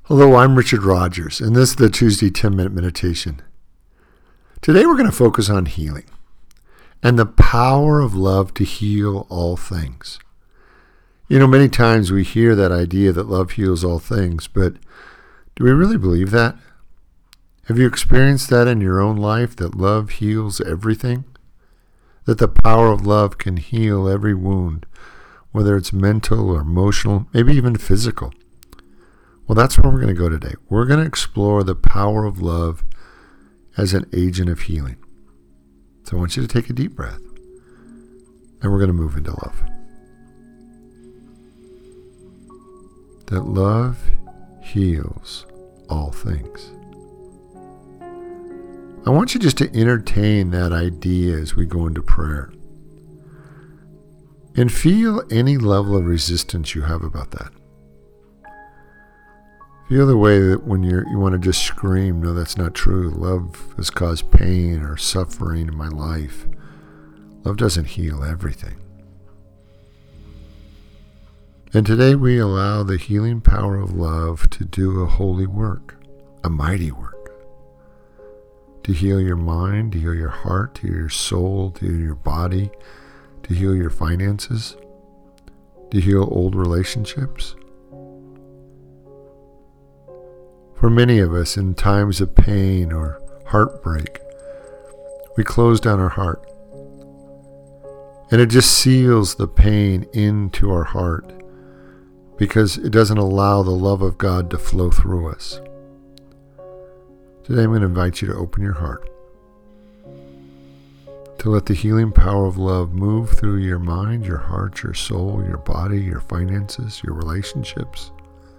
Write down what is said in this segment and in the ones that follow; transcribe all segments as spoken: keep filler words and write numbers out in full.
Hello, I'm Richard Rogers, and this is the Tuesday ten-Minute Meditation. Today we're going to focus on healing and the power of love to heal all things. You know, many times we hear that idea that love heals all things, but do we really believe that? Have you experienced that in your own life, that love heals everything? That the power of love can heal every wound, whether it's mental or emotional, maybe even physical? Well, that's where we're going to go today. We're going to explore the power of love as an agent of healing. So I want you to take a deep breath, and we're going to move into love. That love heals all things. I want you just to entertain that idea as we go into prayer. And feel any level of resistance you have about that. Feel the way that when you're, you want to just scream, no, that's not true. Love has caused pain or suffering in my life. Love doesn't heal everything. And today we allow the healing power of love to do a holy work, a mighty work. To heal your mind, to heal your heart, to heal your soul, to heal your body, to heal your finances, to heal old relationships. For many of us, in times of pain or heartbreak, we close down our heart. And it just seals the pain into our heart because it doesn't allow the love of God to flow through us. Today I'm going to invite you to open your heart, to let the healing power of love move through your mind, your heart, your soul, your body, your finances, your relationships,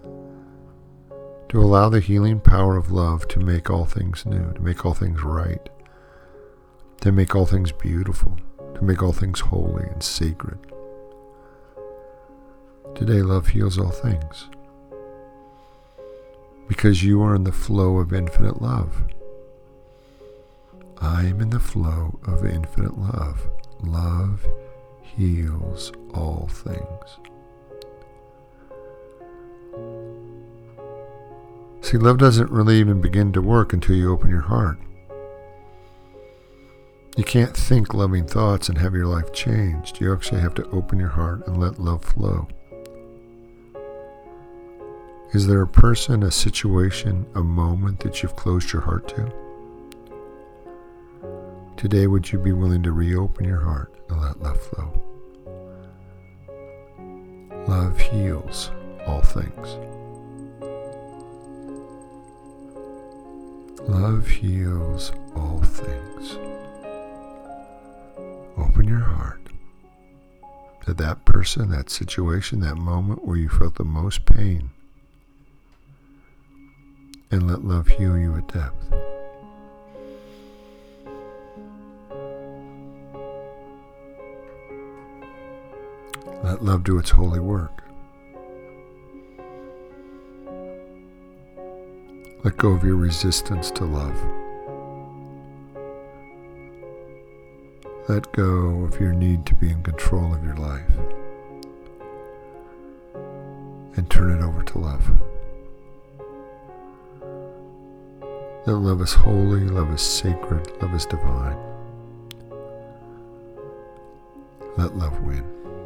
to allow the healing power of love to make all things new, to make all things right, to make all things beautiful, to make all things holy and sacred. Today, love heals all things, because you are in the flow of infinite love. I am in the flow of infinite love. Love heals all things. See, love doesn't really even begin to work until you open your heart. You can't think loving thoughts and have your life changed. You actually have to open your heart and let love flow. Is there a person, a situation, a moment that you've closed your heart to? Today, would you be willing to reopen your heart and let love flow? Love heals all things. Love heals all things. Open your heart to that person, that situation, that moment where you felt the most pain, and let love heal you at depth. Let love do its holy work. Let go of your resistance to love. Let go of your need to be in control of your life. And turn it over to love. That love is holy, love is sacred, love is divine. Let love win.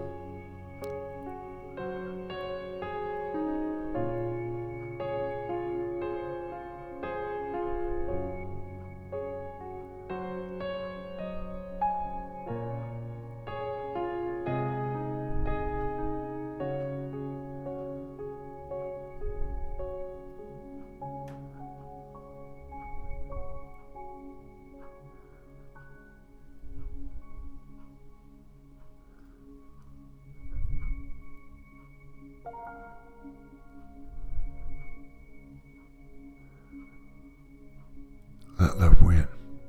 Let love win.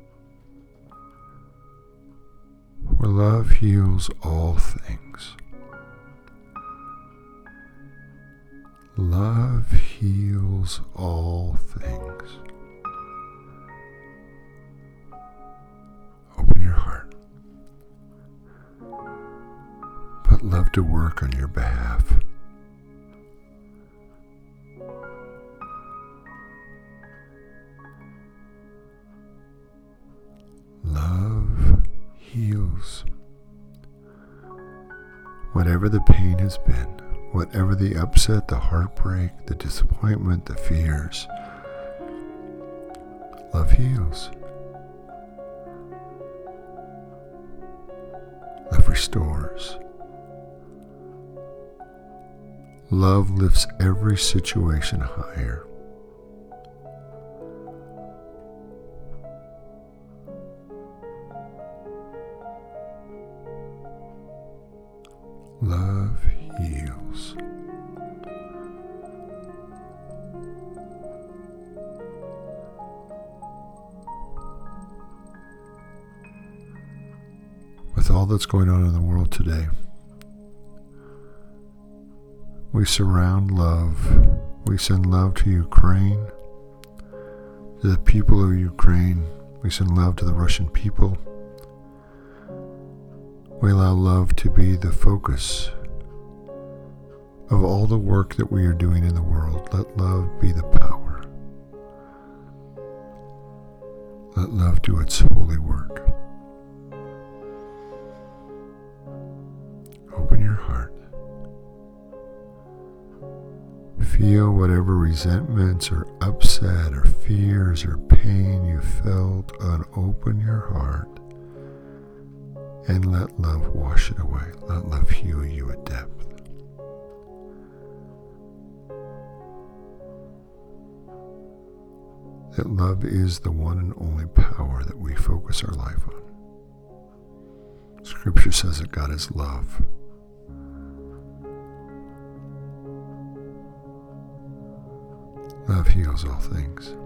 For love heals all things. Love heals all things. Open your heart. Put love to work on your behalf. Whatever the pain has been, whatever the upset, the heartbreak, the disappointment, the fears, love heals. Love restores. Love lifts every situation higher. Love heals. With all that's going on in the world today, we surround love. We send love to Ukraine, to the people of Ukraine. We send love to the Russian people. We allow love to be the focus of all the work that we are doing in the world. Let love be the power. Let love do its holy work. Open your heart. Feel whatever resentments or upset or fears or pain you felt, and open your heart and let love wash it away. Let love heal you at depth. That love is the one and only power that we focus our life on. Scripture says that God is love. Love heals all things.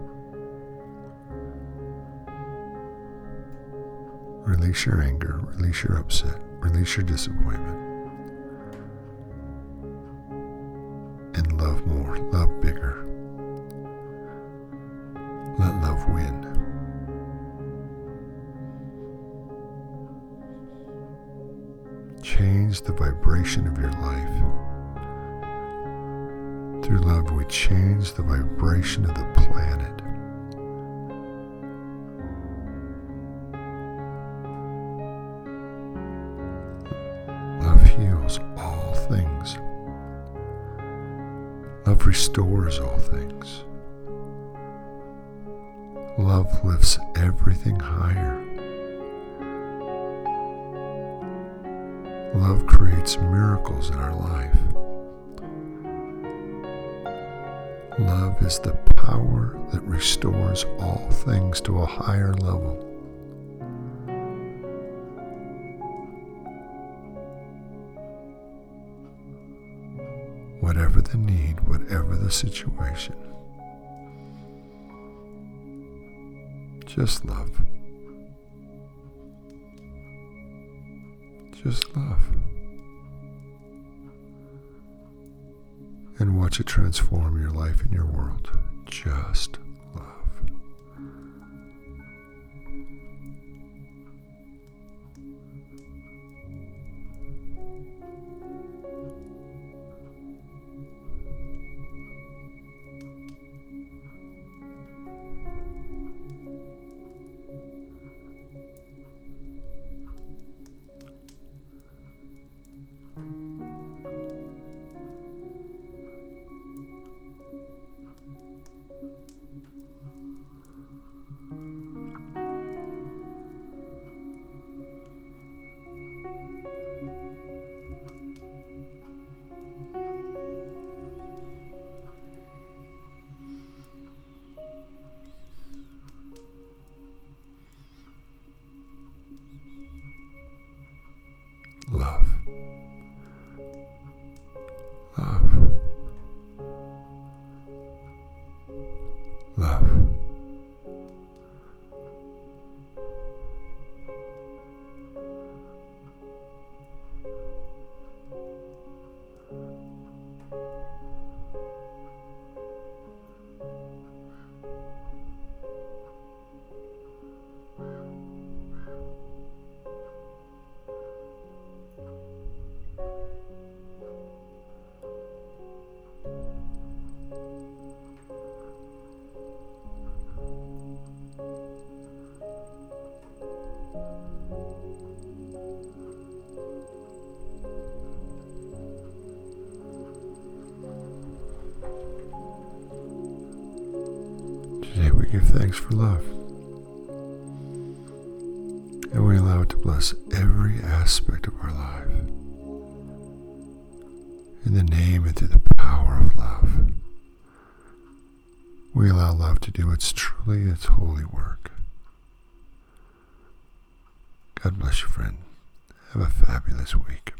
Release your anger, release your upset, release your disappointment. And love more, love bigger. Let love win. Change the vibration of your life. Through love, we change the vibration of the planet. Love heals all things. Love restores all things. Love lifts everything higher. Love creates miracles in our life. Love is the power that restores all things to a higher level. Whatever the need, whatever the situation, just love. Just love. And watch it transform your life and your world. Just love. give thanks for love. And we allow it to bless every aspect of our life. In the name and through the power of love, we allow love to do its truly its holy work. God bless you, friend. Have a fabulous week.